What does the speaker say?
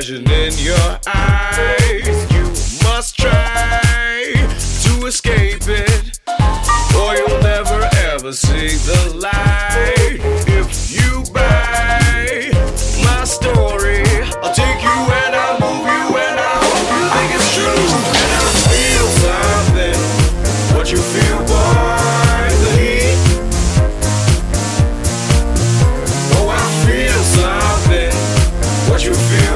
vision in your eyes. You must try to escape it, or you'll never ever see the light. If you buy my story, I'll take you and I'll move you and I hope you think it's true. And I feel something, what you feel, boy, the heat. Oh, I feel something, what you feel.